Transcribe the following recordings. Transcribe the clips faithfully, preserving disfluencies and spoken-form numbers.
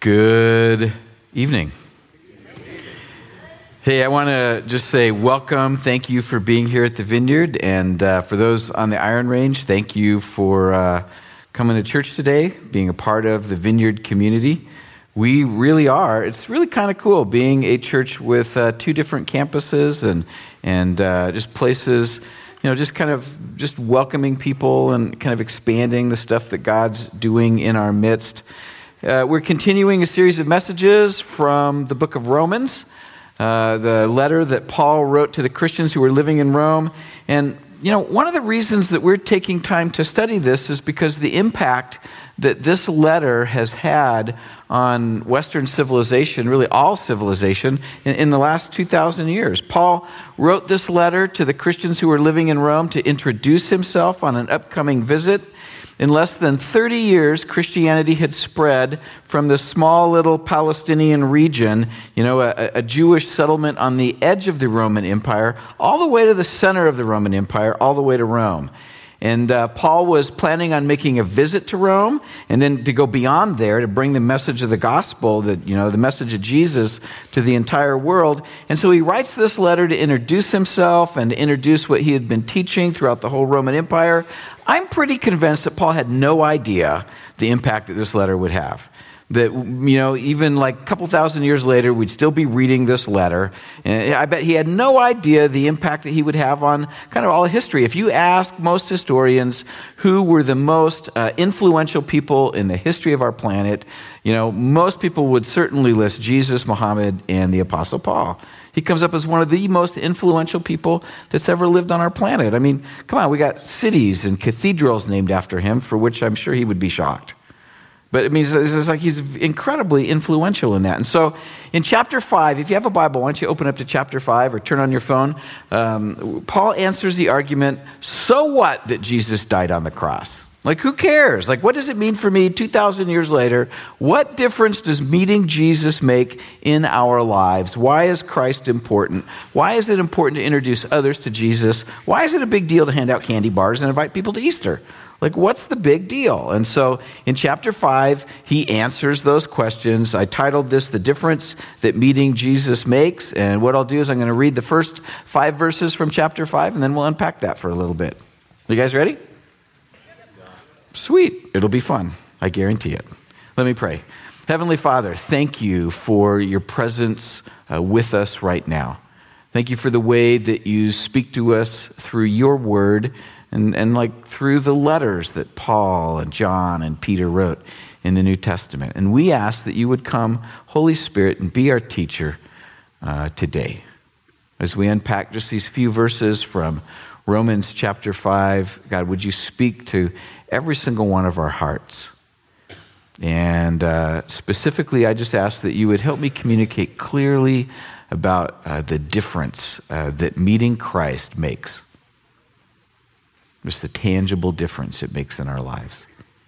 Good evening. Hey, I want to just say welcome. Thank you for being here at the Vineyard. And uh, for those on the Iron Range, thank you for uh, coming to church today, being a part of the Vineyard community. We really are. It's really kind of cool being a church with uh, two different campuses and, and uh, just places, you know, just kind of just welcoming people and kind of expanding the stuff that God's doing in our midst. Uh, we're continuing a series of messages from the book of Romans, uh, the letter that Paul wrote to the Christians who were living in Rome. And, you know, one of the reasons that we're taking time to study this is because the impact that this letter has had on Western civilization, really all civilization, in, in the last two thousand years. Paul wrote this letter to the Christians who were living in Rome to introduce himself on an upcoming visit. In less than thirty years, Christianity had spread from this small little Palestinian region, you know, a, a Jewish settlement on the edge of the Roman Empire, all the way to the center of the Roman Empire, all the way to Rome. And uh, Paul was planning on making a visit to Rome and then to go beyond there to bring the message of the gospel, that, you know, the message of Jesus to the entire world. And so he writes this letter to introduce himself and to introduce what he had been teaching throughout the whole Roman Empire. I'm pretty convinced that Paul had no idea the impact that this letter would have. That, you know, even like a couple thousand years later, we'd still be reading this letter. And I bet he had no idea the impact that he would have on kind of all of history. If you ask most historians who were the most uh, influential people in the history of our planet, you know, most people would certainly list Jesus, Muhammad, and the Apostle Paul. He comes up as one of the most influential people that's ever lived on our planet. I mean, come on, we got cities and cathedrals named after him, for which I'm sure he would be shocked. But it means it's like he's incredibly influential in that. And so in chapter five, if you have a Bible, why don't you open up to chapter five or turn on your phone? Um, Paul answers the argument, so what that Jesus died on the cross? Like, who cares? Like, what does it mean for me two thousand years later? What difference does meeting Jesus make in our lives? Why is Christ important? Why is it important to introduce others to Jesus? Why is it a big deal to hand out candy bars and invite people to Easter? Like, what's the big deal? And so in chapter five, he answers those questions. I titled this, The Difference That Meeting Jesus Makes. And what I'll do is I'm going to read the first five verses from chapter five, and then we'll unpack that for a little bit. You guys ready? Sweet. It'll be fun. I guarantee it. Let me pray. Heavenly Father, thank you for your presence uh, with us right now. Thank you for the way that you speak to us through your word and, and like through the letters that Paul and John and Peter wrote in the New Testament. And we ask that you would come, Holy Spirit, and be our teacher uh, today. As we unpack just these few verses from Romans chapter five, God, would you speak to every single one of our hearts? And uh, specifically, I just ask that you would help me communicate clearly about uh, the difference uh, that meeting Christ makes. Just the tangible difference it makes in our lives.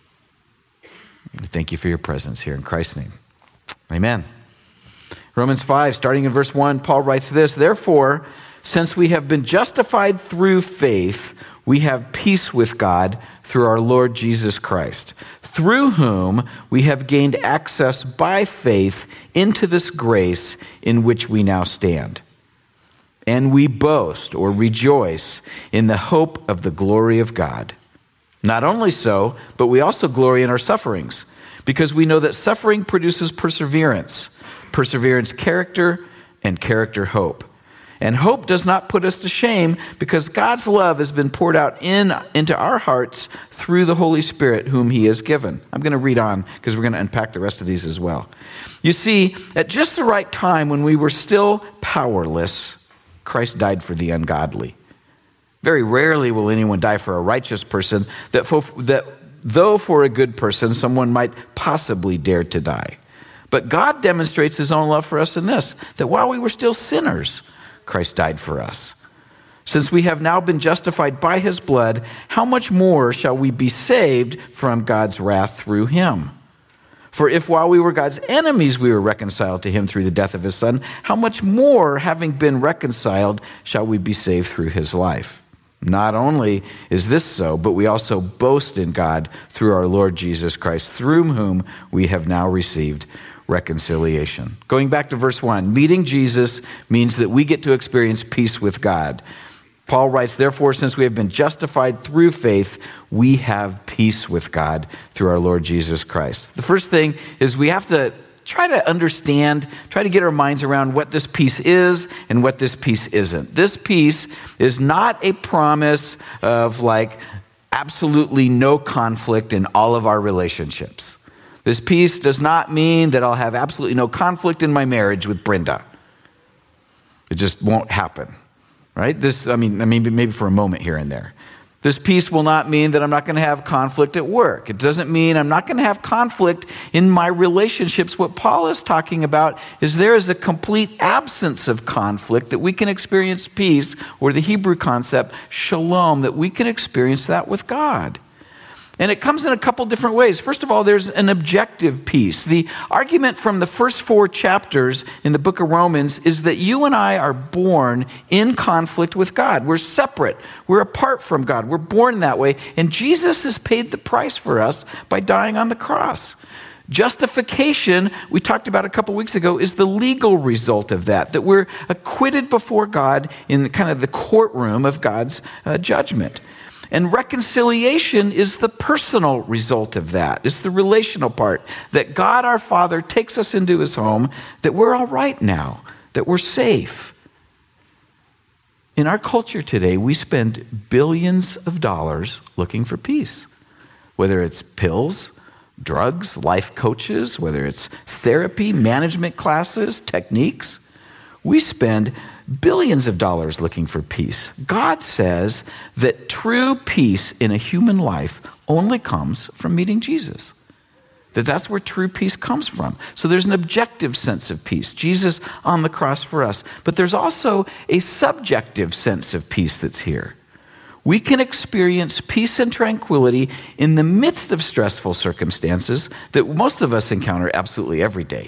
We thank you for your presence here in Christ's name. Amen. Romans five, starting in verse one, Paul writes this, therefore, since we have been justified through faith, we have peace with God through our Lord Jesus Christ, through whom we have gained access by faith into this grace in which we now stand. And we boast or rejoice in the hope of the glory of God. Not only so, but we also glory in our sufferings, because we know that suffering produces perseverance, perseverance character, and character hope. And hope does not put us to shame, because God's love has been poured out in into our hearts through the Holy Spirit whom he has given. I'm going to read on because we're going to unpack the rest of these as well. You see, at just the right time when we were still powerless, Christ died for the ungodly. Very rarely will anyone die for a righteous person, that, for, that though for a good person, someone might possibly dare to die. But God demonstrates his own love for us in this, that while we were still sinners, Christ died for us. Since we have now been justified by his blood, how much more shall we be saved from God's wrath through him? For if while we were God's enemies, we were reconciled to him through the death of his son, how much more, having been reconciled, shall we be saved through his life? Not only is this so, but we also boast in God through our Lord Jesus Christ, through whom we have now received reconciliation. Going back to verse one, meeting Jesus means that we get to experience peace with God. Paul writes, therefore, since we have been justified through faith, we have peace with God through our Lord Jesus Christ. The first thing is we have to try to understand, try to get our minds around what this peace is and what this peace isn't. This peace is not a promise of like absolutely no conflict in all of our relationships. This peace does not mean that I'll have absolutely no conflict in my marriage with Brenda. It just won't happen. Right? This, I mean, I mean, maybe for a moment here and there. This peace will not mean that I'm not going to have conflict at work. It doesn't mean I'm not going to have conflict in my relationships. What Paul is talking about is there is a complete absence of conflict that we can experience peace, or the Hebrew concept, shalom, that we can experience that with God. And it comes in a couple different ways. First of all, there's an objective peace. The argument from the first four chapters in the book of Romans is that you and I are born in conflict with God. We're separate. We're apart from God. We're born that way. And Jesus has paid the price for us by dying on the cross. Justification, we talked about a couple weeks ago, is the legal result of that, that we're acquitted before God in kind of the courtroom of God's uh, judgment. And reconciliation is the personal result of that. It's the relational part, that God our Father takes us into his home, that we're all right now, that we're safe. In our culture today, we spend billions of dollars looking for peace, whether it's pills, drugs, life coaches, whether it's therapy, management classes, techniques. We spend billions of dollars looking for peace. God says that true peace in a human life only comes from meeting Jesus. That that's where true peace comes from. So there's an objective sense of peace, Jesus on the cross for us. But there's also a subjective sense of peace that's here. We can experience peace and tranquility in the midst of stressful circumstances that most of us encounter absolutely every day.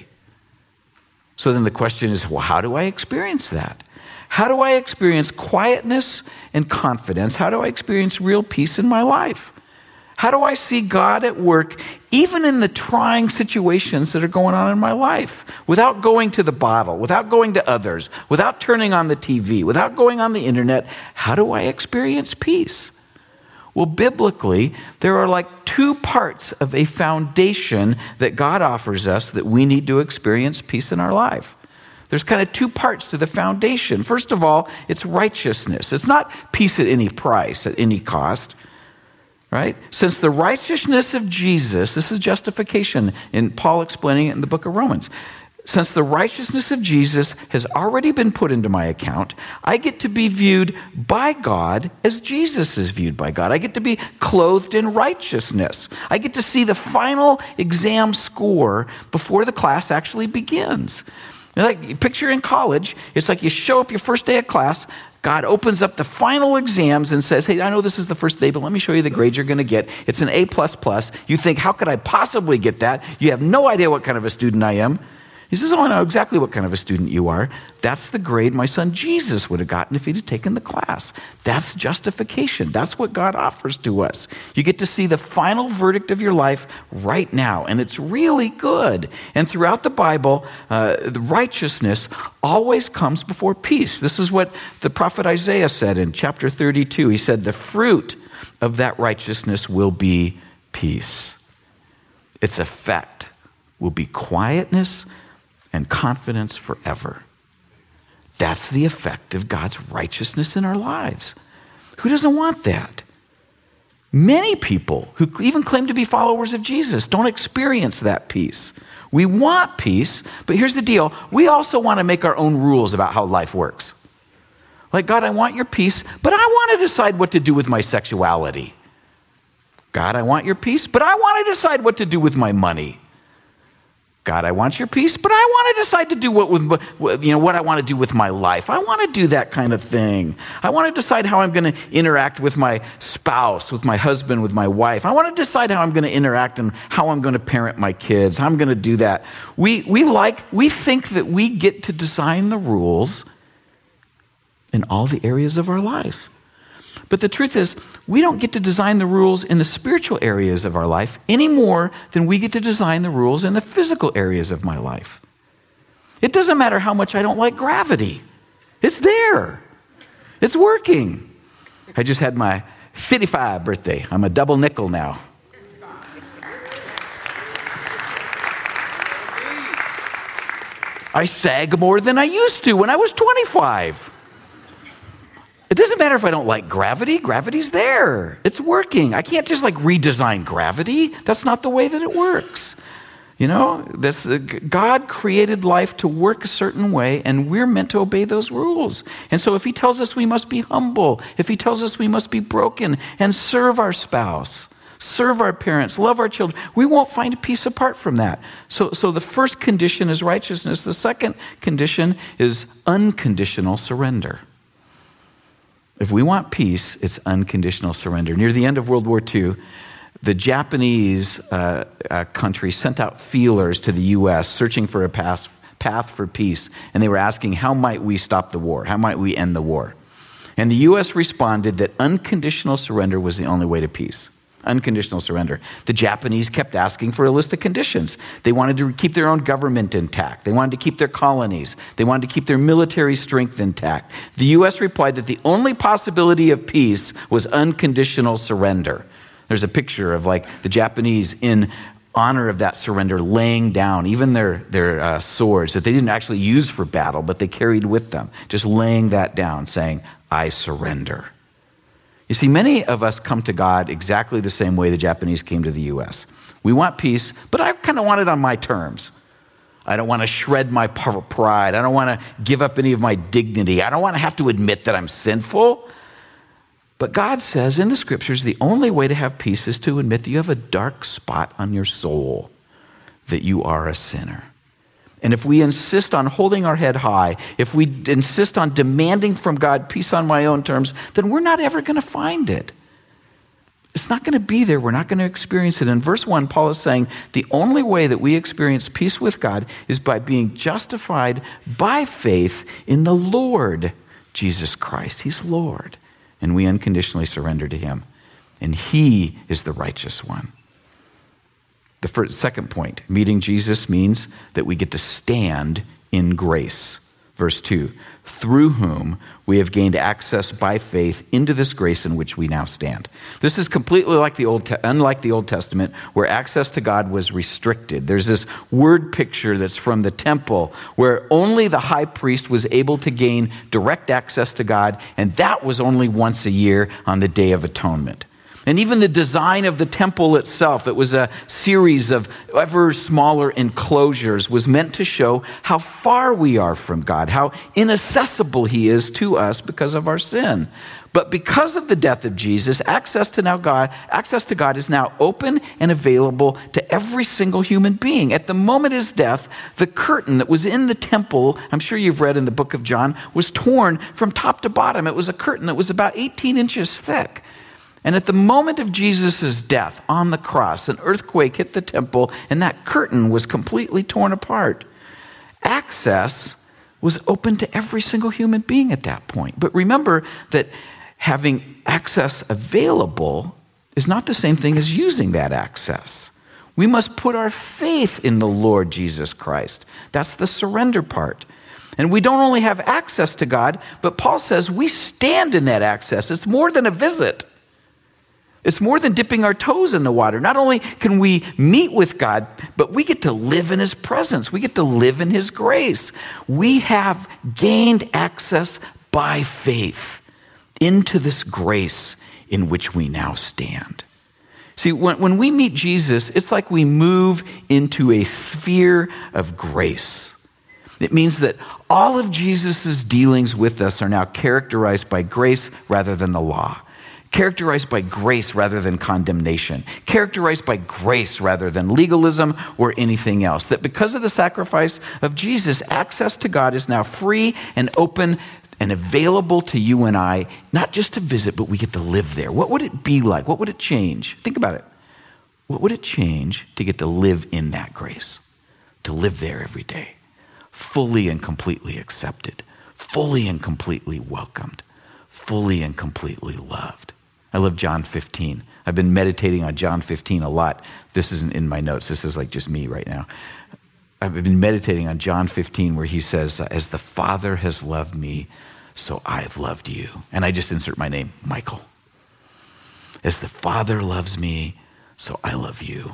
So then the question is, well, how do I experience that? How do I experience quietness and confidence? How do I experience real peace in my life? How do I see God at work even in the trying situations that are going on in my life without going to the bottle, without going to others, without turning on the T V, without going on the internet? How do I experience peace? Well, biblically, there are like two parts of a foundation that God offers us that we need to experience peace in our life. There's kind of two parts to the foundation. First of all, it's righteousness. It's not peace at any price, at any cost, right? Since the righteousness of Jesus, this is justification, in Paul explaining it in the book of Romans. Since the righteousness of Jesus has already been put into my account, I get to be viewed by God as Jesus is viewed by God. I get to be clothed in righteousness. I get to see the final exam score before the class actually begins. Like, picture in college, it's like you show up your first day of class, God opens up the final exams and says, hey, I know this is the first day, but let me show you the grade you're going to get. It's an A plus plus. You think, how could I possibly get that? You have no idea what kind of a student I am. He says, oh, I know exactly what kind of a student you are. That's the grade my son Jesus would have gotten if he'd have taken the class. That's justification. That's what God offers to us. You get to see the final verdict of your life right now, and it's really good. And throughout the Bible, uh, the righteousness always comes before peace. This is what the prophet Isaiah said in chapter thirty-two. He said, the fruit of that righteousness will be peace. Its effect will be quietness and confidence forever. That's the effect of God's righteousness in our lives. Who doesn't want that? Many people who even claim to be followers of Jesus don't experience that peace. We want peace, but here's the deal. We also want to make our own rules about how life works. Like, God, I want your peace, but I want to decide what to do with my sexuality. God, I want your peace, but I want to decide what to do with my money. God, I want your peace, but I want to decide to do what with, you know, what I want to do with my life. I want to do that kind of thing. I want to decide how I'm going to interact with my spouse, with my husband, with my wife. I want to decide how I'm going to interact and how I'm going to parent my kids, how I'm going to do that. We we like we think that we get to design the rules in all the areas of our life. But the truth is, we don't get to design the rules in the spiritual areas of our life any more than we get to design the rules in the physical areas of my life. It doesn't matter how much I don't like gravity. It's there. It's working. I just had my fifty-five birthday. I'm a double nickel now. I sag more than I used to when I was twenty-five. It doesn't matter if I don't like gravity. Gravity's there. It's working. I can't just like redesign gravity. That's not the way that it works. You know, that's, uh, God created life to work a certain way, and we're meant to obey those rules. And so if he tells us we must be humble, if he tells us we must be broken and serve our spouse, serve our parents, love our children, we won't find peace apart from that. So, so the first condition is righteousness. The second condition is unconditional surrender. If we want peace, it's unconditional surrender. Near the end of World War Two, the Japanese uh, uh, country sent out feelers to the U S searching for a path, path for peace. And they were asking, how might we stop the war? How might we end the war? And the U S responded that unconditional surrender was the only way to peace. Unconditional surrender. The Japanese kept asking for a list of conditions. They wanted to keep their own government intact. They wanted to keep their colonies. They wanted to keep their military strength intact. The U S replied that the only possibility of peace was unconditional surrender. There's a picture of like the Japanese in honor of that surrender laying down even their, their uh, swords that they didn't actually use for battle, but they carried with them, just laying that down, saying, I surrender. You see, many of us come to God exactly the same way the Japanese came to the U S. We want peace, but I kind of want it on my terms. I don't want to shred my pride. I don't want to give up any of my dignity. I don't want to have to admit that I'm sinful. But God says in the scriptures, the only way to have peace is to admit that you have a dark spot on your soul, that you are a sinner. And if we insist on holding our head high, if we insist on demanding from God peace on my own terms, then we're not ever going to find it. It's not going to be there. We're not going to experience it. In verse one, Paul is saying the only way that we experience peace with God is by being justified by faith in the Lord Jesus Christ. He's Lord. And we unconditionally surrender to him. And he is the righteous one. The first, second point, meeting Jesus means that we get to stand in grace. Verse two, through whom we have gained access by faith into this grace in which we now stand. This is completely like the Old, unlike the Old Testament, where access to God was restricted. There's this word picture that's from the temple, where only the high priest was able to gain direct access to God, and that was only once a year on the Day of Atonement. And even the design of the temple itself, it was a series of ever smaller enclosures, was meant to show how far we are from God, how inaccessible he is to us because of our sin. But because of the death of Jesus, access to now God, access to God is now open and available to every single human being. At the moment of his death, the curtain that was in the temple, I'm sure you've read in the book of John, was torn from top to bottom. It was a curtain that was about eighteen inches thick. And at the moment of Jesus' death on the cross, an earthquake hit the temple and that curtain was completely torn apart. Access was open to every single human being at that point. But remember that having access available is not the same thing as using that access. We must put our faith in the Lord Jesus Christ. That's the surrender part. And we don't only have access to God, but Paul says we stand in that access. It's more than a visit. It's more than dipping our toes in the water. Not only can we meet with God, but we get to live in his presence. We get to live in his grace. We have gained access by faith into this grace in which we now stand. See, when, when we meet Jesus, it's like we move into a sphere of grace. It means that all of Jesus' dealings with us are now characterized by grace rather than the law. Characterized by grace rather than condemnation, characterized by grace rather than legalism or anything else. That because of the sacrifice of Jesus, access to God is now free and open and available to you and I, not just to visit, but we get to live there. What would it be like? What would it change? Think about it. What would it change to get to live in that grace? To live there every day, fully and completely accepted, fully and completely welcomed, fully and completely loved. I love John fifteen. I've been meditating on John fifteen a lot. This isn't in my notes. This is like just me right now. I've been meditating on John fifteen where he says, as the Father has loved me, so I've loved you. And I just insert my name, Michael. As the Father loves me, so I love you.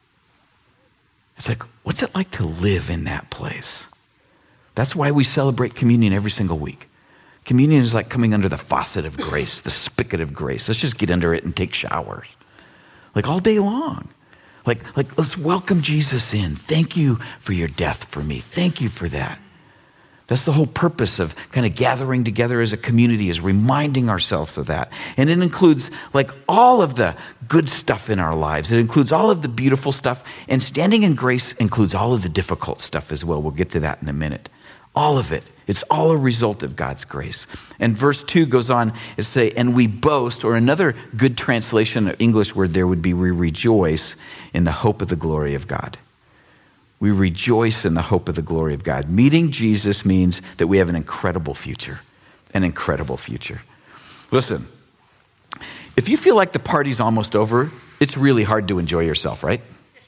It's like, what's it like to live in that place? That's why we celebrate communion every single week. Communion is like coming under the faucet of grace, the spigot of grace. Let's just get under it and take showers. Like all day long. Like, like let's welcome Jesus in. Thank you for your death for me. Thank you for that. That's the whole purpose of kind of gathering together as a community, is reminding ourselves of that. And it includes like all of the good stuff in our lives. It includes all of the beautiful stuff. And standing in grace includes all of the difficult stuff as well. We'll get to that in a minute. All of it. It's all a result of God's grace. And verse two goes on to say, and we boast, or another good translation of English word there would be, we rejoice in the hope of the glory of God. We rejoice in the hope of the glory of God. Meeting Jesus means that we have an incredible future, an incredible future. Listen, if you feel like the party's almost over, it's really hard to enjoy yourself, right?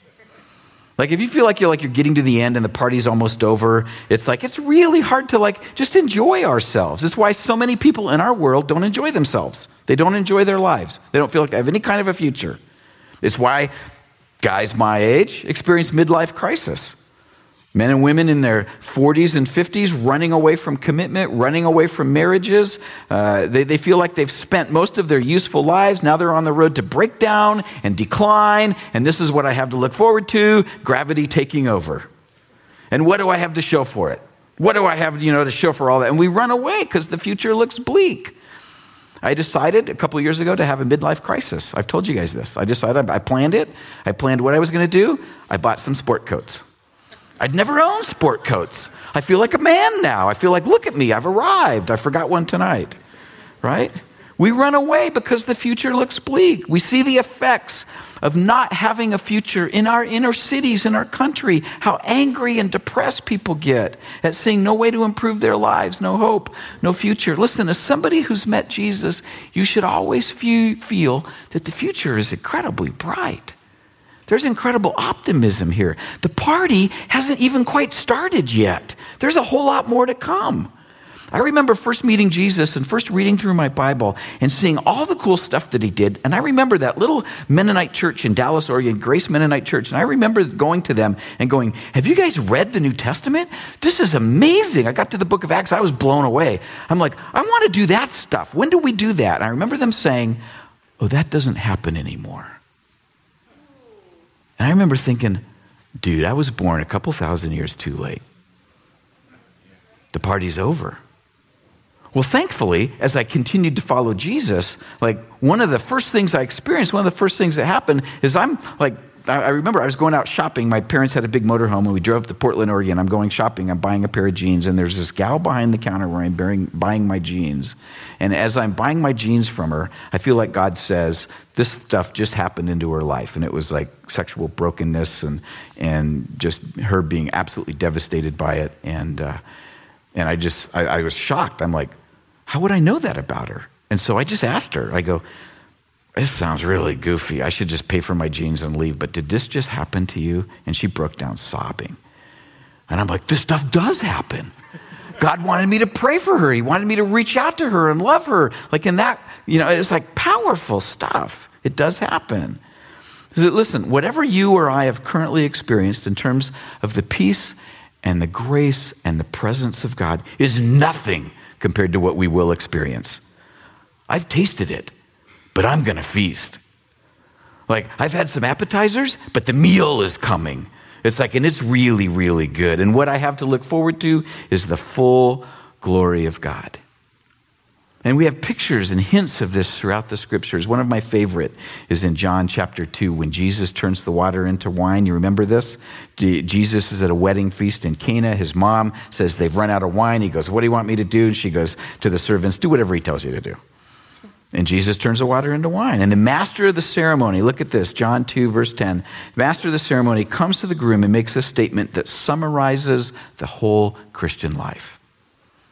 Like if you feel like you're like you're getting to the end and the party's almost over, it's like it's really hard to like just enjoy ourselves. That's why so many people in our world don't enjoy themselves. They don't enjoy their lives. They don't feel like they have any kind of a future. It's why guys my age experience midlife crisis. Men and women in their forties and fifties running away from commitment, running away from marriages. Uh, they, they feel like they've spent most of their useful lives. Now they're on the road to breakdown and decline. And this is what I have to look forward to, gravity taking over. And what do I have to show for it? What do I have, you know, to show for all that? And we run away because the future looks bleak. I decided a couple years ago to have a midlife crisis. I've told you guys this. I decided, I planned it. I planned what I was going to do. I bought some sport coats. I'd never owned sport coats. I feel like a man now. I feel like, look at me, I've arrived. I forgot one tonight, right? We run away because the future looks bleak. We see the effects of not having a future in our inner cities, in our country, how angry and depressed people get at seeing no way to improve their lives, no hope, no future. Listen, as somebody who's met Jesus, you should always feel that the future is incredibly bright. There's incredible optimism here. The party hasn't even quite started yet. There's a whole lot more to come. I remember first meeting Jesus and first reading through my Bible and seeing all the cool stuff that he did. And I remember that little Mennonite church in Dallas, Oregon, Grace Mennonite Church. And I remember going to them and going, have you guys read the New Testament? This is amazing. I got to the book of Acts. I was blown away. I'm like, I want to do that stuff. When do we do that? And I remember them saying, oh, that doesn't happen anymore. And I remember thinking, dude, I was born a couple thousand years too late. The party's over. Well, thankfully, as I continued to follow Jesus, like one of the first things I experienced, one of the first things that happened is I'm like, I remember I was going out shopping. My parents had a big motorhome and we drove to Portland, Oregon. I'm going shopping. I'm buying a pair of jeans and there's this gal behind the counter where I'm bearing, buying my jeans. And as I'm buying my jeans from her, I feel like God says, this stuff just happened into her life. And it was like sexual brokenness and and just her being absolutely devastated by it. And uh, and I just, I, I was shocked. I'm like, how would I know that about her? And so I just asked her, I go, this sounds really goofy. I should just pay for my jeans and leave. But did this just happen to you? And she broke down sobbing. And I'm like, this stuff does happen. God wanted me to pray for her. He wanted me to reach out to her and love her. Like in that, you know, it's like powerful stuff. It does happen. So listen, whatever you or I have currently experienced in terms of the peace and the grace and the presence of God is nothing compared to what we will experience. I've tasted it. But I'm going to feast. Like, I've had some appetizers, but the meal is coming. It's like, and it's really, really good. And what I have to look forward to is the full glory of God. And we have pictures and hints of this throughout the scriptures. One of my favorite is in John chapter two, when Jesus turns the water into wine. You remember this? Jesus is at a wedding feast in Cana. His mom says they've run out of wine. He goes, what do you want me to do? And she goes to the servants, do whatever he tells you to do. And Jesus turns the water into wine. And the master of the ceremony, look at this, John two, verse ten. The master of the ceremony comes to the groom and makes a statement that summarizes the whole Christian life.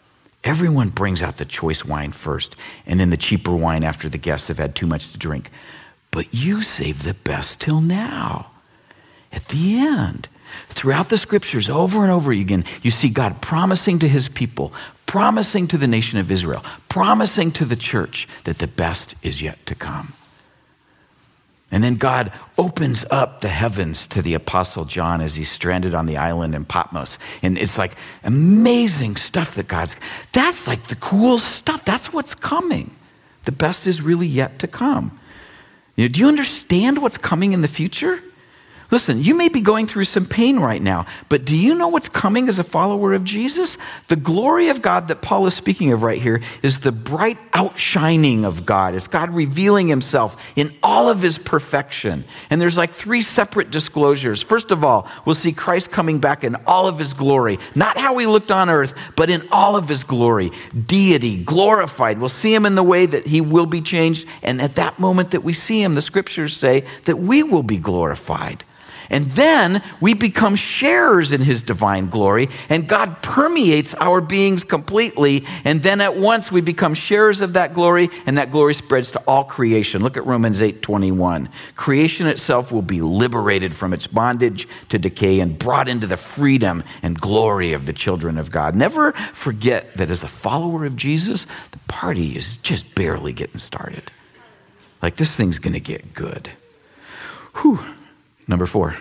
Everyone brings out the choice wine first, and then the cheaper wine after the guests have had too much to drink. But you save the best till now. At the end, throughout the scriptures, over and over again, you see God promising to his people, promising to the nation of Israel, promising to the church that the best is yet to come. And then God opens up the heavens to the Apostle John as he's stranded on the island in Patmos. And it's like amazing stuff that God's, that's like the cool stuff. That's what's coming. The best is really yet to come. You know, do you understand what's coming in the future? Listen, you may be going through some pain right now, but do you know what's coming as a follower of Jesus? The glory of God that Paul is speaking of right here is the bright outshining of God. It's God revealing himself in all of his perfection. And there's like three separate disclosures. First of all, we'll see Christ coming back in all of his glory. Not how he looked on earth, but in all of his glory. Deity, glorified. We'll see him in the way that he will be changed. And at that moment that we see him, the scriptures say that we will be glorified. And then we become sharers in his divine glory, and God permeates our beings completely. And then at once we become sharers of that glory, and that glory spreads to all creation. Look at Romans eight twenty-one. Creation itself will be liberated from its bondage to decay and brought into the freedom and glory of the children of God. Never forget that as a follower of Jesus, the party is just barely getting started. Like, this thing's going to get good. Whew. Number four.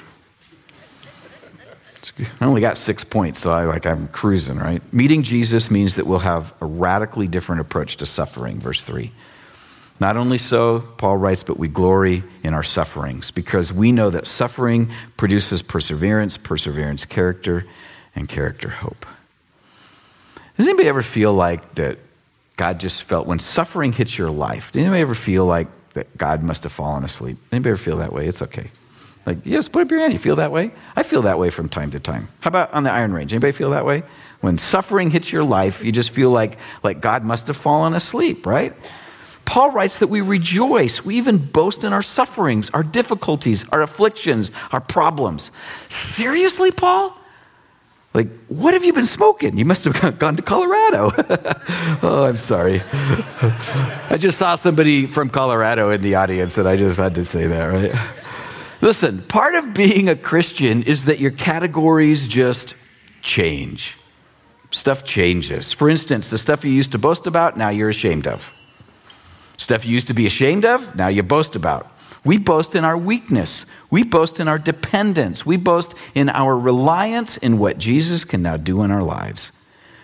I only got six points, so I like I'm cruising, right? Meeting Jesus means that we'll have a radically different approach to suffering, verse three. Not only so, Paul writes, but we glory in our sufferings because we know that suffering produces perseverance, perseverance, character, and character, hope. Does anybody ever feel like that God just felt, when suffering hits your life, did anybody ever feel like that God must have fallen asleep? Anybody ever feel that way? It's okay. Like, yes, put up your hand. You feel that way? I feel that way from time to time. How about on the Iron Range? Anybody feel that way? When suffering hits your life, you just feel like, like God must have fallen asleep, right? Paul writes that we rejoice. We even boast in our sufferings, our difficulties, our afflictions, our problems. Seriously, Paul? Like, what have you been smoking? You must have gone to Colorado. Oh, I'm sorry. I just saw somebody from Colorado in the audience, and I just had to say that, right? Listen, part of being a Christian is that your categories just change. Stuff changes. For instance, the stuff you used to boast about, now you're ashamed of. Stuff you used to be ashamed of, now you boast about. We boast in our weakness. We boast in our dependence. We boast in our reliance in what Jesus can now do in our lives.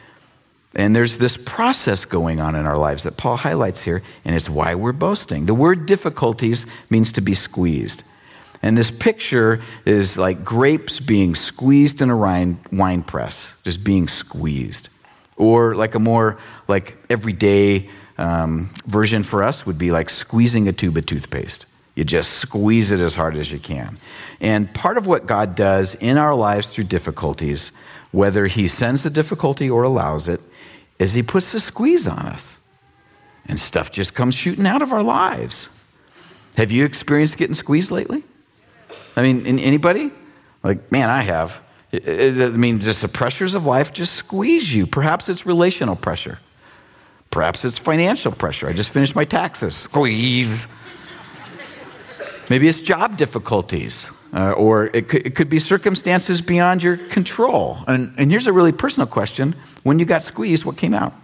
And there's this process going on in our lives that Paul highlights here, and it's why we're boasting. The word difficulties means to be squeezed. And this picture is like grapes being squeezed in a wine, wine press, just being squeezed. Or like a more like everyday um, version for us would be like squeezing a tube of toothpaste. You just squeeze it as hard as you can. And part of what God does in our lives through difficulties, whether he sends the difficulty or allows it, is he puts the squeeze on us. And stuff just comes shooting out of our lives. Have you experienced getting squeezed lately? I mean, anybody? Like, man, I have. I mean, just the pressures of life just squeeze you. Perhaps it's relational pressure. Perhaps it's financial pressure. I just finished my taxes. Squeeze. Maybe it's job difficulties. Uh, or it could, it could be circumstances beyond your control. And, and here's a really personal question. When you got squeezed, what came out?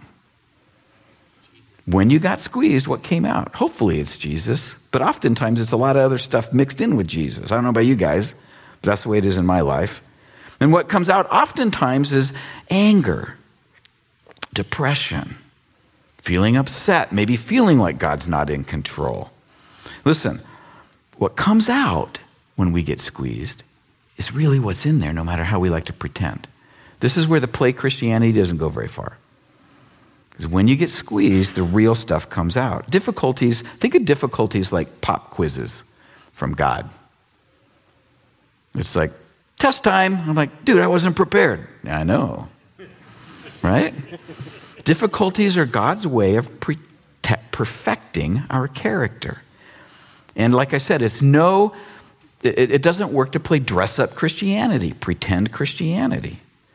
When you got squeezed, what came out? Hopefully it's Jesus, but oftentimes it's a lot of other stuff mixed in with Jesus. I don't know about you guys, but that's the way it is in my life. And what comes out oftentimes is anger, depression, feeling upset, maybe feeling like God's not in control. Listen, what comes out when we get squeezed is really what's in there, no matter how we like to pretend. This is where the play Christianity doesn't go very far. Because when you get squeezed, the real stuff comes out. Difficulties, think of difficulties like pop quizzes from God. It's like, test time. I'm like, dude, I wasn't prepared. I know, right? Difficulties are God's way of pre- perfecting our character. And like I said, it's no, it, it doesn't work to play dress-up Christianity, pretend Christianity.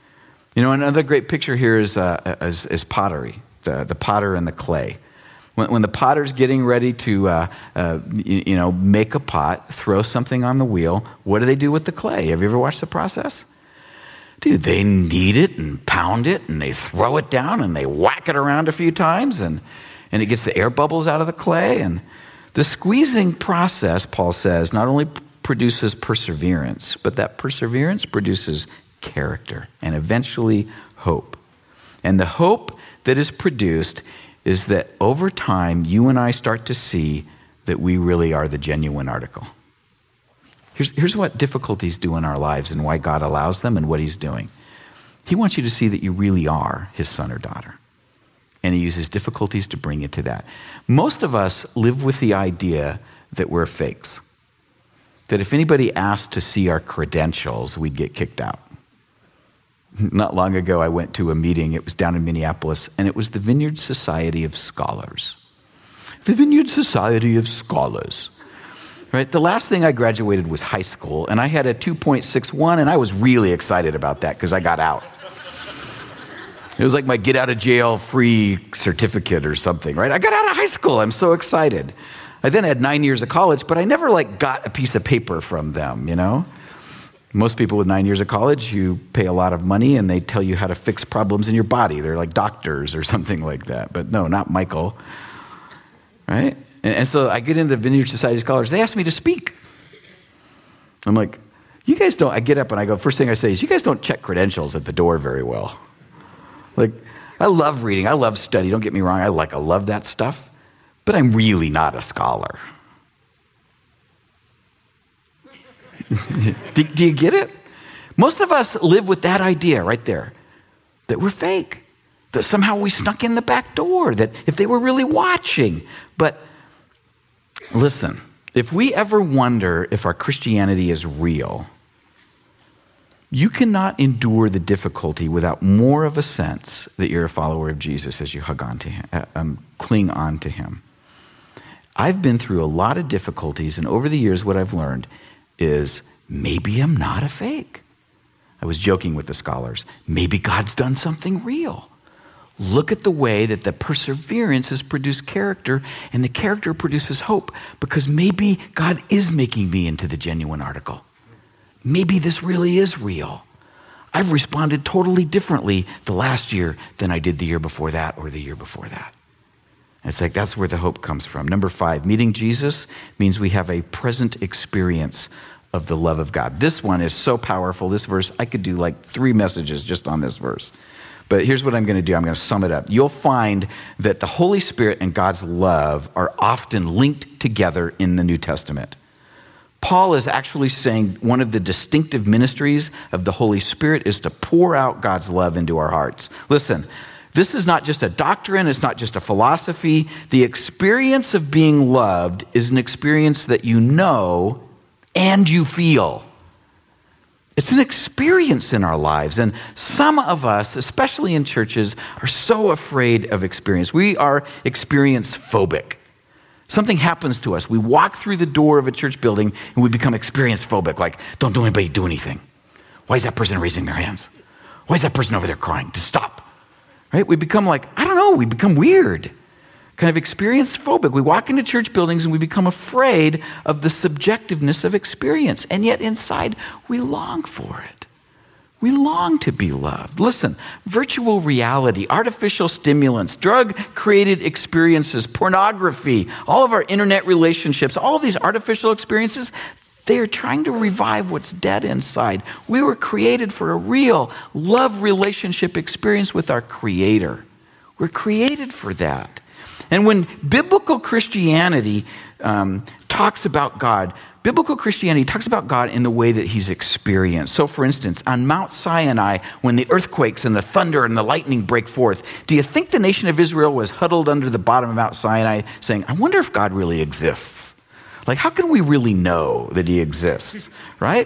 You know, another great picture here is, uh, is, is pottery, the, the potter and the clay. When, when the potter's getting ready to, uh, uh, you, you know, make a pot, throw something on the wheel, what do they do with the clay? Have you ever watched the process? Dude, they knead it and pound it and they throw it down and they whack it around a few times and, and it gets the air bubbles out of the clay. And the squeezing process, Paul says, not only produces perseverance, but that perseverance produces character and eventually hope. And the hope that is produced is that over time, you and I start to see that we really are the genuine article. Here's, here's what difficulties do in our lives and why God allows them and what he's doing. He wants you to see that you really are his son or daughter. And he uses difficulties to bring you to that. Most of us live with the idea that we're fakes. That if anybody asked to see our credentials, we'd get kicked out. Not long ago, I went to a meeting. It was down in Minneapolis, and it was the Vineyard Society of Scholars. The Vineyard Society of Scholars. Right? The last thing I graduated was high school, and I had a two point six one, and I was really excited about that because I got out. It was like my get out of jail free certificate or something, right? I got out of high school. I'm so excited. I then had nine years of college, but I never like got a piece of paper from them, you know? Most people with nine years of college, you pay a lot of money and they tell you how to fix problems in your body. They're like doctors or something like that. But no, not Michael, right? And, and so I get into the Vineyard Society Scholars. They asked me to speak. I'm like, you guys don't, I get up and I go, first thing I say is, you guys don't check credentials at the door very well. Like, I love reading. I love study. Don't get me wrong. I like, I love that stuff. But I'm really not a scholar. do, do you get it? Most of us live with that idea right there, that we're fake, that somehow we snuck in the back door, that if they were really watching. But listen, if we ever wonder if our Christianity is real, you cannot endure the difficulty without more of a sense that you're a follower of Jesus as you hug on to him, um, cling on to him. I've been through a lot of difficulties, and over the years, what I've learned is maybe I'm not a fake. I was joking with the scholars. Maybe God's done something real. Look at the way that the perseverance has produced character, and the character produces hope, because maybe God is making me into the genuine article. Maybe this really is real. I've responded totally differently the last year than I did the year before that or the year before that. It's like that's where the hope comes from. Number five, meeting Jesus means we have a present experience of the love of God. This one is so powerful. This verse, I could do like three messages just on this verse. But here's what I'm going to do. I'm going to sum it up. You'll find that the Holy Spirit and God's love are often linked together in the New Testament. Paul is actually saying one of the distinctive ministries of the Holy Spirit is to pour out God's love into our hearts. Listen, this is not just a doctrine. It's not just a philosophy. The experience of being loved is an experience that you know and you feel. It's an experience in our lives. And some of us, especially in churches, are so afraid of experience. We are experience phobic. Something happens to us. We walk through the door of a church building and we become experience phobic. Like, don't do anybody do anything. Why is that person raising their hands? Why is that person over there crying? To stop. Right? We become like, I don't know, we become weird. Kind of experience phobic. We walk into church buildings and we become afraid of the subjectiveness of experience. And yet inside, we long for it. We long to be loved. Listen, virtual reality, artificial stimulants, drug-created experiences, pornography, all of our internet relationships, all of these artificial experiences, they are trying to revive what's dead inside. We were created for a real love relationship experience with our Creator. We're created for that. And when biblical Christianity um, talks about God, biblical Christianity talks about God in the way that he's experienced. So for instance, on Mount Sinai, when the earthquakes and the thunder and the lightning break forth, do you think the nation of Israel was huddled under the bottom of Mount Sinai saying, I wonder if God really exists? Like, how can we really know that he exists, right?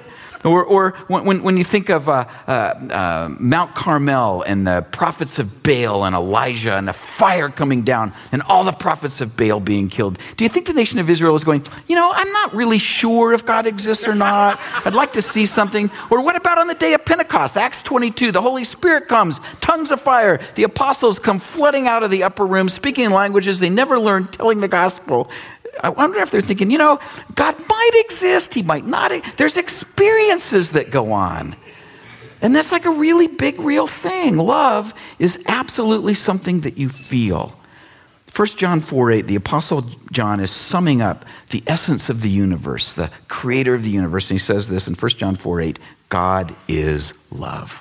Or, or when, when you think of uh, uh, uh, Mount Carmel and the prophets of Baal and Elijah and the fire coming down and all the prophets of Baal being killed, do you think the nation of Israel is going, you know, I'm not really sure if God exists or not. I'd like to see something. Or what about on the day of Pentecost, Acts twenty-two, the Holy Spirit comes, tongues of fire, the apostles come flooding out of the upper room, speaking in languages they never learned, telling the gospel. I wonder if they're thinking, you know, God might exist, he might not. There's experiences that go on. And that's like a really big, real thing. Love is absolutely something that you feel. First John four eight, the Apostle John is summing up the essence of the universe, the creator of the universe. And he says this in First John four eight, God is love.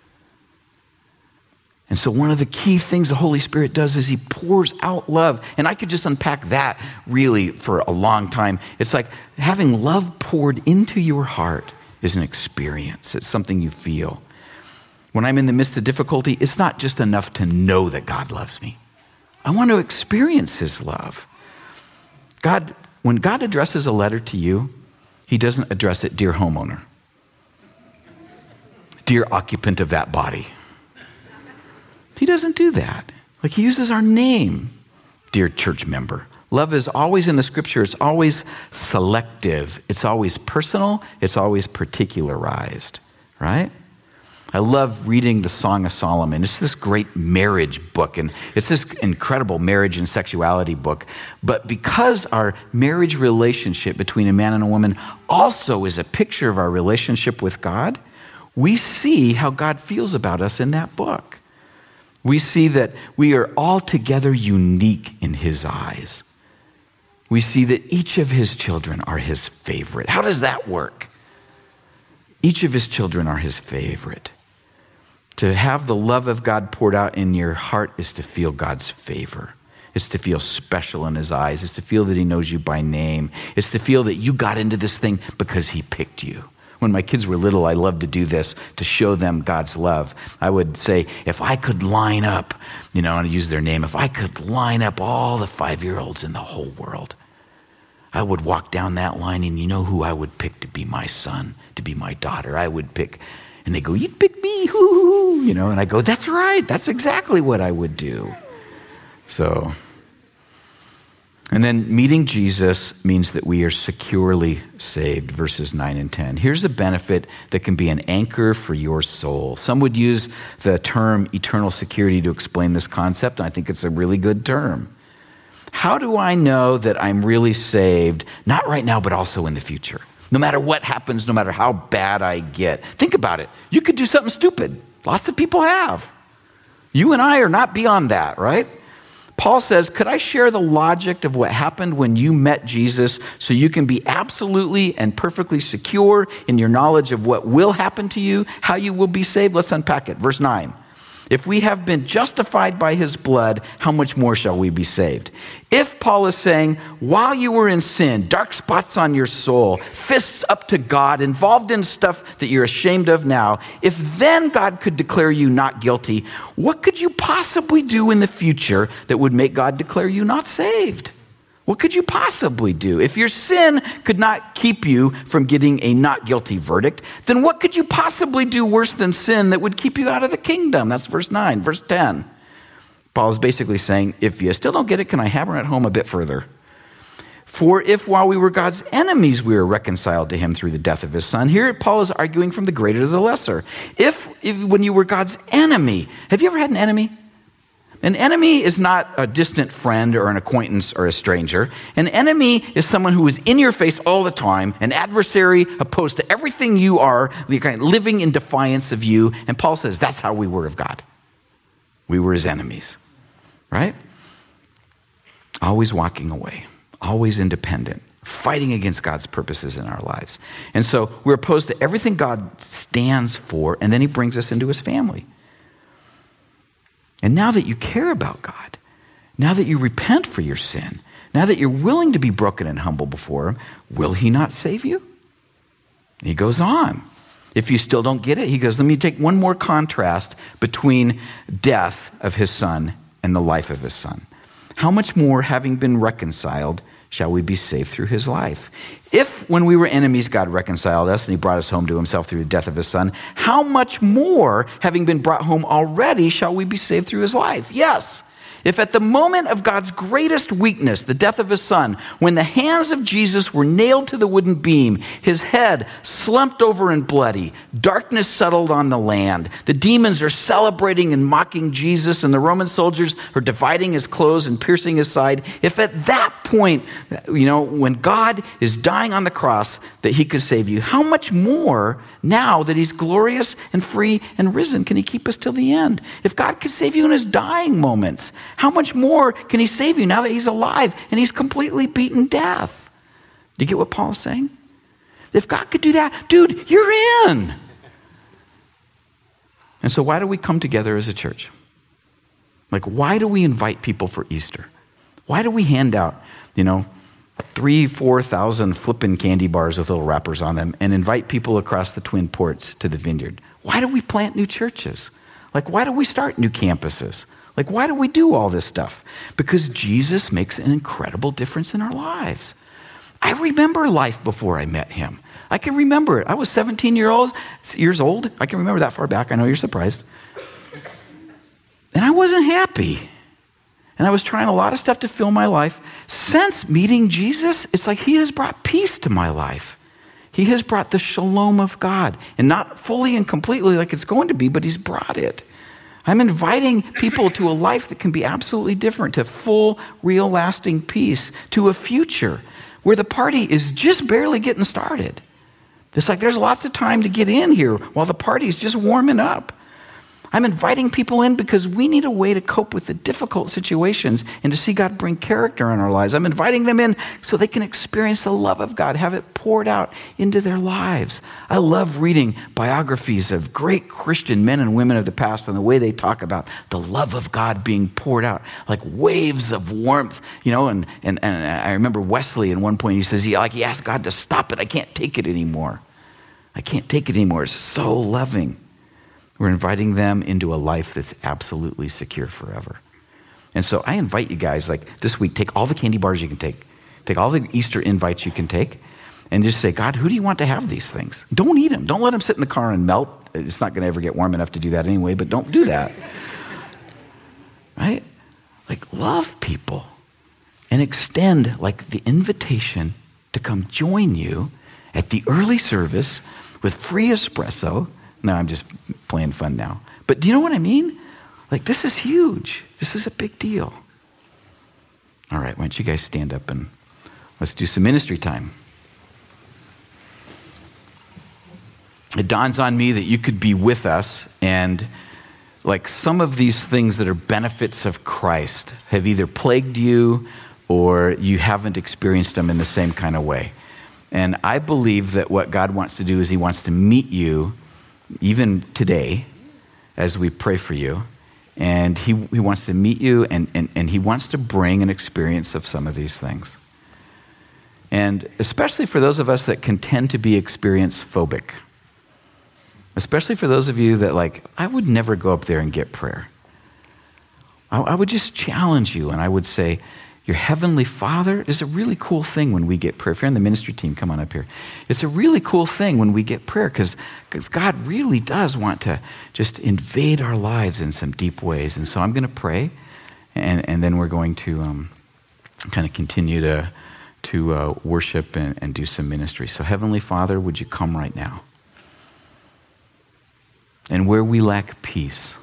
And so one of the key things the Holy Spirit does is he pours out love. And I could just unpack that really for a long time. It's like having love poured into your heart is an experience. It's something you feel. When I'm in the midst of difficulty, it's not just enough to know that God loves me. I want to experience his love. God, when God addresses a letter to you, he doesn't address it, dear homeowner, dear occupant of that body. He doesn't do that. Like he uses our name, dear church member. Love is always in the scripture. It's always selective. It's always personal. It's always particularized, right? I love reading the Song of Solomon. It's this great marriage book, and it's this incredible marriage and sexuality book. But because our marriage relationship between a man and a woman also is a picture of our relationship with God, we see how God feels about us in that book. We see that we are altogether unique in his eyes. We see that each of his children are his favorite. How does that work? Each of his children are his favorite. To have the love of God poured out in your heart is to feel God's favor. It's to feel special in his eyes. It's to feel that he knows you by name. It's to feel that you got into this thing because he picked you. When my kids were little, I loved to do this to show them God's love. I would say, if I could line up, you know, and use their name, if I could line up all the five-year-olds in the whole world, I would walk down that line, and you know who I would pick to be my son, to be my daughter. I would pick, and they go, you'd pick me, hoo, hoo, hoo, you know, and I go, that's right. That's exactly what I would do. So... And then meeting Jesus means that we are securely saved, verses nine and ten. Here's a benefit that can be an anchor for your soul. Some would use the term eternal security to explain this concept, and I think it's a really good term. How do I know that I'm really saved, not right now, but also in the future? No matter what happens, no matter how bad I get. Think about it. You could do something stupid. Lots of people have. You and I are not beyond that, right? Paul says, could I share the logic of what happened when you met Jesus so you can be absolutely and perfectly secure in your knowledge of what will happen to you, how you will be saved? Let's unpack it. Verse nine. If we have been justified by his blood, how much more shall we be saved? If Paul is saying, while you were in sin, dark spots on your soul, fists up to God, involved in stuff that you're ashamed of now, if then God could declare you not guilty, what could you possibly do in the future that would make God declare you not saved? What could you possibly do? If your sin could not keep you from getting a not guilty verdict, then what could you possibly do worse than sin that would keep you out of the kingdom? That's verse nine. Verse ten. Paul is basically saying, if you still don't get it, can I hammer it home a bit further? For if while we were God's enemies, we were reconciled to him through the death of his son. Here Paul is arguing from the greater to the lesser. If, if when you were God's enemy, have you ever had an enemy? An enemy is not a distant friend or an acquaintance or a stranger. An enemy is someone who is in your face all the time, an adversary opposed to everything you are, living in defiance of you. And Paul says that's how we were of God. We were his enemies, right? Always walking away, always independent, fighting against God's purposes in our lives. And so we're opposed to everything God stands for, and then he brings us into his family. And now that you care about God, now that you repent for your sin, now that you're willing to be broken and humble before him, will he not save you? And he goes on. If you still don't get it, he goes, let me take one more contrast between death of his son and the life of his son. How much more, having been reconciled, shall we be saved through his life. If when we were enemies, God reconciled us and he brought us home to himself through the death of his son, how much more, having been brought home already, shall we be saved through his life? Yes. If at the moment of God's greatest weakness, the death of his son, when the hands of Jesus were nailed to the wooden beam, his head slumped over and bloody, darkness settled on the land, the demons are celebrating and mocking Jesus, and the Roman soldiers are dividing his clothes and piercing his side, if at that point, you know, when God is dying on the cross, that he could save you, how much more now that he's glorious and free and risen can he keep us till the end? If God could save you in his dying moments, how much more can he save you now that he's alive and he's completely beaten death? Do you get what Paul's saying? If God could do that, dude, you're in. And so why do we come together as a church? Like, why do we invite people for Easter? Why do we hand out, you know, three, four thousand flippin' candy bars with little wrappers on them and invite people across the Twin Ports to the Vineyard? Why do we plant new churches? Like, why do we start new campuses? Like, why do we do all this stuff? Because Jesus makes an incredible difference in our lives. I remember life before I met him. I can remember it. I was seventeen years old. Years old. I can remember that far back. I know you're surprised. And I wasn't happy. And I was trying a lot of stuff to fill my life. Since meeting Jesus, it's like he has brought peace to my life. He has brought the shalom of God. And not fully and completely like it's going to be, but he's brought it. I'm inviting people to a life that can be absolutely different, to full, real, lasting peace, to a future where the party is just barely getting started. It's like there's lots of time to get in here while the party is just warming up. I'm inviting people in because we need a way to cope with the difficult situations and to see God bring character in our lives. I'm inviting them in so they can experience the love of God, have it poured out into their lives. I love reading biographies of great Christian men and women of the past and the way they talk about the love of God being poured out, like waves of warmth, you know, and, and, and I remember Wesley at one point, he says, he, like he asked God to stop it. I can't take it anymore. I can't take it anymore. It's so loving. We're inviting them into a life that's absolutely secure forever. And so I invite you guys, like this week, take all the candy bars you can take. Take all the Easter invites you can take. And just say, God, who do you want to have these things? Don't eat them. Don't let them sit in the car and melt. It's not going to ever get warm enough to do that anyway, but don't do that. Right? Like, love people. And extend, like, the invitation to come join you at the early service with free espresso. No, I'm just playing fun now. But do you know what I mean? Like, this is huge. This is a big deal. All right, why don't you guys stand up and let's do some ministry time. It dawns on me that you could be with us, and like some of these things that are benefits of Christ have either plagued you or you haven't experienced them in the same kind of way. And I believe that what God wants to do is he wants to meet you even today as we pray for you. And he, he wants to meet you and, and, and he wants to bring an experience of some of these things. And especially for those of us that can tend to be experience phobic. Especially for those of you that like, I would never go up there and get prayer. I, I would just challenge you and I would say, your Heavenly Father is a really cool thing when we get prayer. If you're in the ministry team, come on up here. It's a really cool thing when we get prayer because God really does want to just invade our lives in some deep ways. And so I'm going to pray, and, and then we're going to um, kind of continue to, to uh, worship and, and do some ministry. So Heavenly Father, would you come right now? And where we lack peace,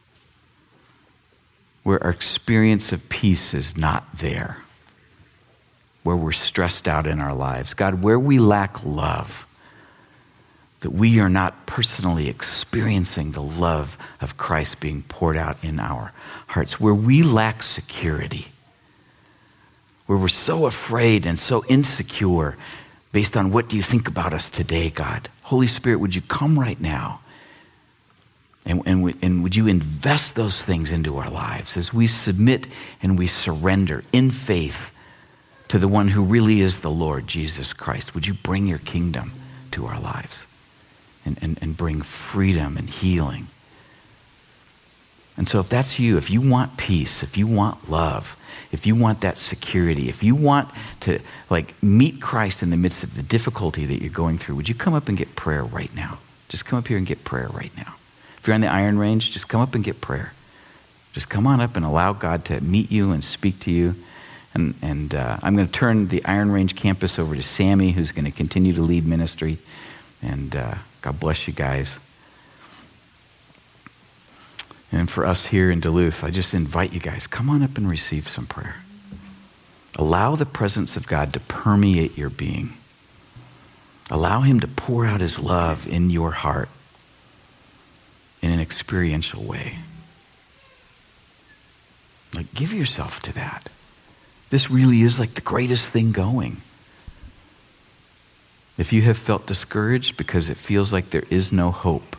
where our experience of peace is not there, where we're stressed out in our lives. God, where we lack love, that we are not personally experiencing the love of Christ being poured out in our hearts, where we lack security, where we're so afraid and so insecure based on what do you think about us today, God. Holy Spirit, would you come right now? And, and, and would you invest those things into our lives as we submit and we surrender in faith to the one who really is the Lord, Jesus Christ? Would you bring your kingdom to our lives and, and, and bring freedom and healing? And so if that's you, if you want peace, if you want love, if you want that security, if you want to like meet Christ in the midst of the difficulty that you're going through, would you come up and get prayer right now? Just come up here and get prayer right now. If you're on the Iron Range, just come up and get prayer. Just come on up and allow God to meet you and speak to you. And, and uh, I'm going to turn the Iron Range campus over to Sammy, who's going to continue to lead ministry. And uh, God bless you guys. And for us here in Duluth, I just invite you guys, come on up and receive some prayer. Allow the presence of God to permeate your being. Allow him to pour out his love in your heart in an experiential way. Like, give yourself to that. This really is like the greatest thing going. If you have felt discouraged because it feels like there is no hope,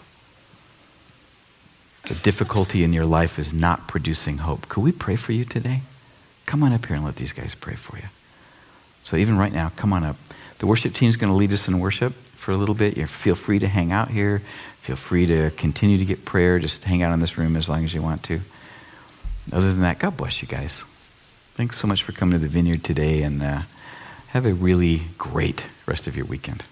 the difficulty in your life is not producing hope, could we pray for you today? Come on up here and let these guys pray for you. So even right now, come on up. The worship team is going to lead us in worship for a little bit. You feel free to hang out here. Feel free to continue to get prayer. Just hang out in this room as long as you want to. Other than that, God bless you guys. Thanks so much for coming to the Vineyard today, and uh, have a really great rest of your weekend.